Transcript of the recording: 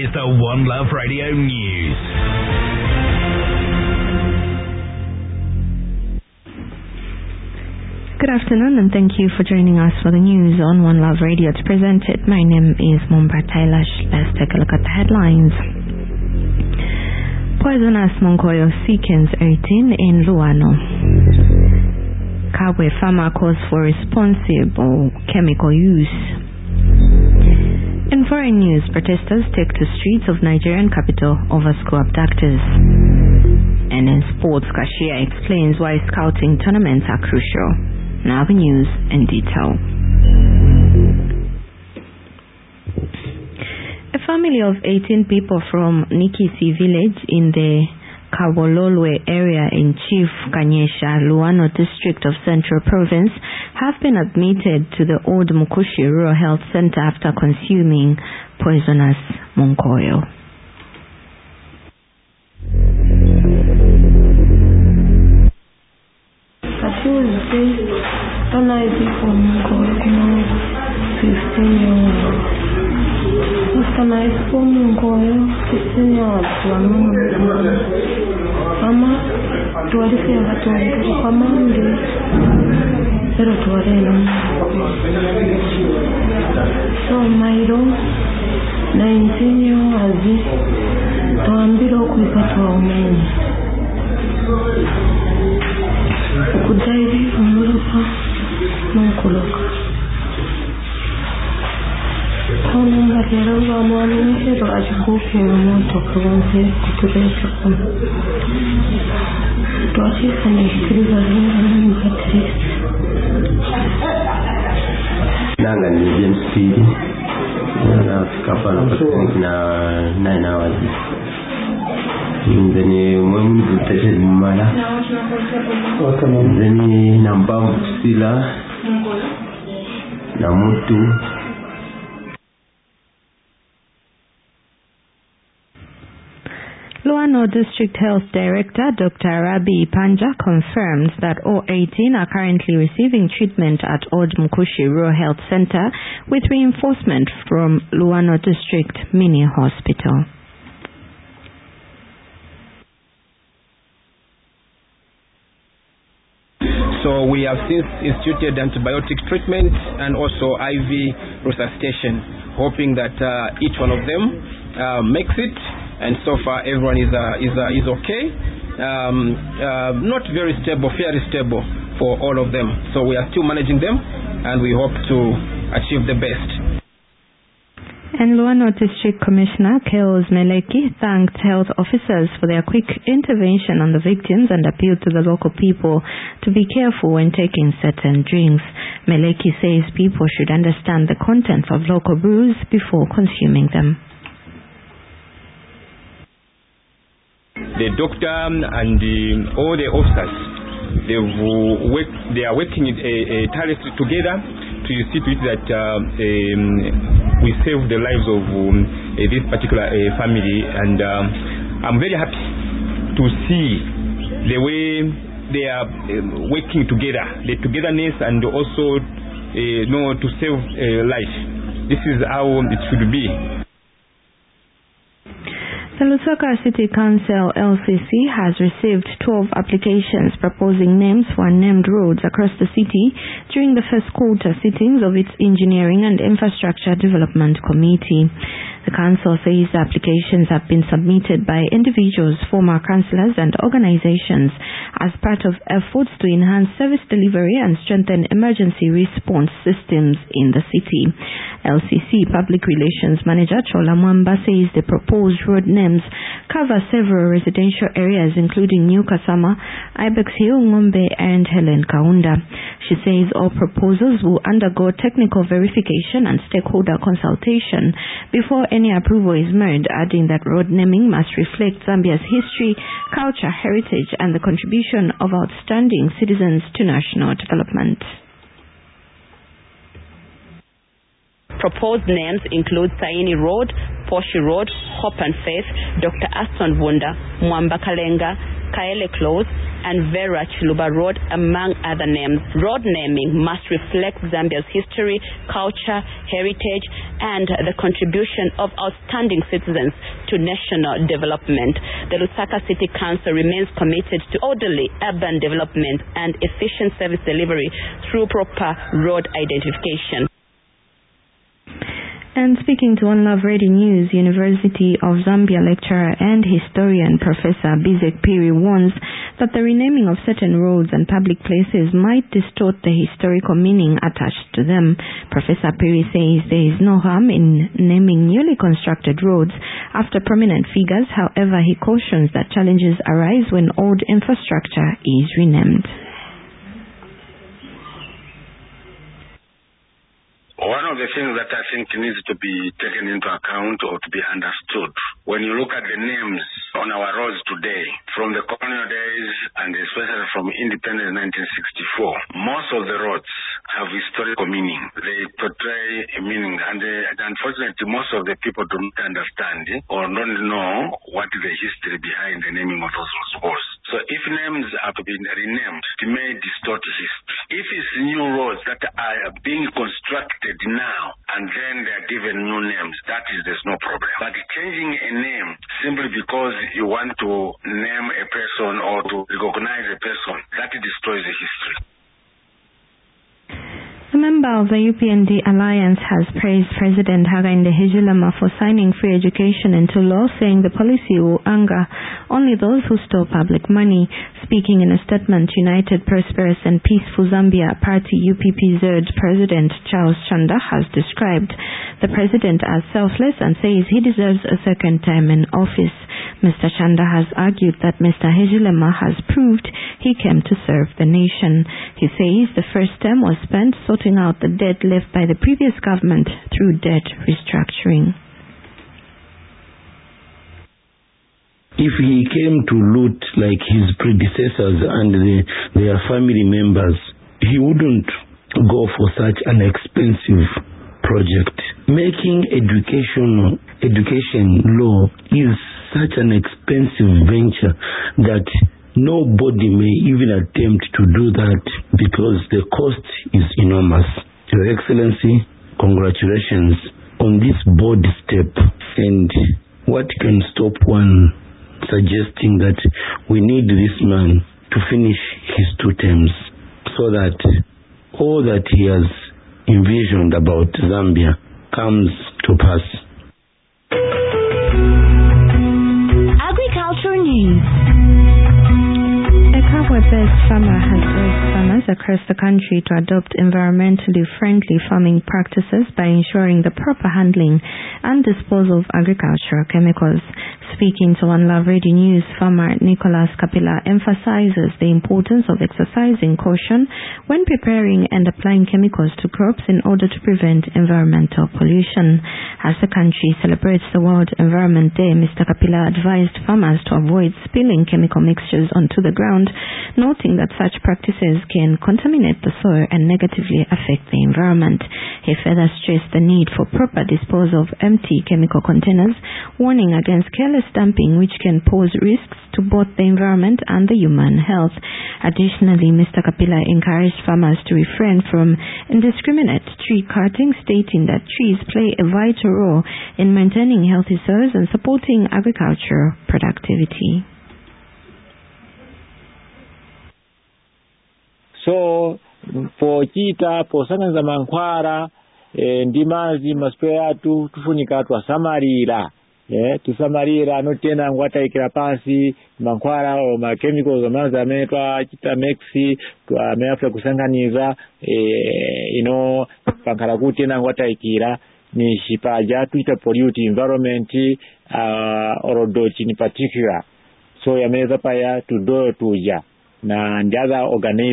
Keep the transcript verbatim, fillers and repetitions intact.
is the One Love Radio News. Good afternoon and thank you for joining us for the news on One Love Radio. It's presented. My name is Mumbra Tailash. Let's take a look at the headlines. Poisonous Monkoyo seekens eighteen in Luano. Kabwe farmer calls for responsible chemical use. In foreign news, protesters take to streets of Nigerian capital over school abductors. And in sports, Kashia explains why scouting tournaments are crucial. Now the news in detail. A family of eighteen people from Nikisi village in the Kabololwe area in Chief Kanyesha, Luano district of Central Province have been admitted to the Old Mukushi Rural Health Center after consuming poisonous monkoyo. fifteen years old. After my phone monkoyo, fifteen years old. Mama, tuwalifia watu kwa mandi. Pero tuwarela. So Mairo, nineteen years old. Tuambiro kuipatwa umeni. Kudairi umurupa munkuloka. Kono mbalera wa mwani hero ajikufi mmoto kuwanze kuturesha kuna. Tuwachisa ni kiriza zinga mpatris. Nanga ni James Speedy. Na kapa na patriki na nine hours. Nzeni mwemu tuteshe mmala. Nzeni nambambu sila. Na mutu. Luano District Health Director Doctor Arabi Panja confirms that all eighteen are currently receiving treatment at Old Mukushi Rural Health Center with reinforcement from Luano District Mini Hospital. So we have since instituted antibiotic treatment and also I V resuscitation, hoping that uh, each one of them uh, makes it. And so far, everyone is uh, is uh, is okay. Um, uh, not very stable, fairly stable for all of them. So we are still managing them, and we hope to achieve the best. And Luano District Commissioner Keos Meleki thanked health officers for their quick intervention on the victims and appealed to the local people to be careful when taking certain drinks. Meleki says people should understand the contents of local brews before consuming them. The doctor and the, all the officers, they've work, they are working uh, uh, tirelessly together to see to it that uh, um, we save the lives of um, uh, this particular uh, family. And um, I'm very happy to see the way they are uh, working together, the togetherness, and also uh, you know, to save uh, life. This is how it should be. The Lusaka City Council L C C has received twelve applications proposing names for unnamed roads across the city during the first quarter sittings of its Engineering and Infrastructure Development Committee. The council says the applications have been submitted by individuals, former councillors and organizations as part of efforts to enhance service delivery and strengthen emergency response systems in the city. L C C Public Relations Manager Chola Mwamba says the proposed road names cover several residential areas including New Kasama, Ibex Hill, Ngombe and Helen Kaunda. She says all proposals will undergo technical verification and stakeholder consultation before any approval is made, adding that road naming must reflect Zambia's history, culture, heritage and the contribution of outstanding citizens to national development. Proposed names include Saini Road, Poshi Road, Hope and Faith, Doctor Aston Wunda, Mwamba Kalenga, Kaele Close, and Vera Chiluba Road, among other names. Road naming must reflect Zambia's history, culture, heritage, and the contribution of outstanding citizens to national development. The Lusaka City Council remains committed to orderly urban development and efficient service delivery through proper road identification. And speaking to One Love Radio News, University of Zambia lecturer and historian Professor Bizek Piri warns that the renaming of certain roads and public places might distort the historical meaning attached to them. Professor Piri says there is no harm in naming newly constructed roads after prominent figures. However, he cautions that challenges arise when old infrastructure is renamed. One of the things that I think needs to be taken into account or to be understood, when you look at the names on our roads today, from the colonial days and especially from independence in nineteen sixty-four, most of the roads have historical meaning. They portray a meaning, and uh, unfortunately most of the people do not understand or don't know what is the history behind the naming of those roads. So if names are to be renamed, it may distort history. If it's new roads that are being constructed now and then they are given new names, that is, there's no problem. But changing a name simply because you want to name a person or to recognize a person, that destroys the history. A member of the U P N D Alliance has praised President Hakainde Hichilema for signing free education into law, saying the policy will anger only those who steal public money. Speaking in a statement, United Prosperous and Peaceful Zambia Party U P P Z President Charles Chanda has described the president as selfless and says he deserves a second term in office. Mister Chanda has argued that Mister Hichilema has proved he came to serve the nation. He says the first term was spent sorting out the debt left by the previous government through debt restructuring. If he came to loot like his predecessors and the, their family members, he wouldn't go for such an expensive project. Making education, education law is such an expensive venture that nobody may even attempt to do that because the cost is enormous. Your Excellency, congratulations on this bold step. And what can stop one suggesting that we need this man to finish his two terms so that all that he has envisioned about Zambia comes to pass. Agriculture News. A Kabwe-based farmer has urged farmers across the country to adopt environmentally friendly farming practices by ensuring the proper handling and disposal of agricultural chemicals. Speaking to One Love Radio News, farmer Nicholas Kapila emphasizes the importance of exercising caution when preparing and applying chemicals to crops in order to prevent environmental pollution. As the country celebrates the World Environment Day, Mister Kapila advised farmers to avoid spilling chemical mixtures onto the ground, noting that such practices can contaminate the soil and negatively affect the environment. He further stressed the need for proper disposal of empty chemical containers, warning against careless dumping which can pose risks to both the environment and the human health. Additionally, Mister Kapila encouraged farmers to refrain from indiscriminate tree cutting, stating that trees play a vital role in maintaining healthy soils and supporting agricultural productivity. So, pochita posanganza mankhwala e, ndimazi maspe atu tufunika twasamalira eh tusamalira notena ngwataikira pasi mankhwala o ma chemicals amanza amene twachita mixi twameafa kusanganiza eh ino pankhala kuti ena ngwataikira ni chipaja tuita pollute environment uh, orodochi in particular, so yameza paya tudo tuja na the other organisms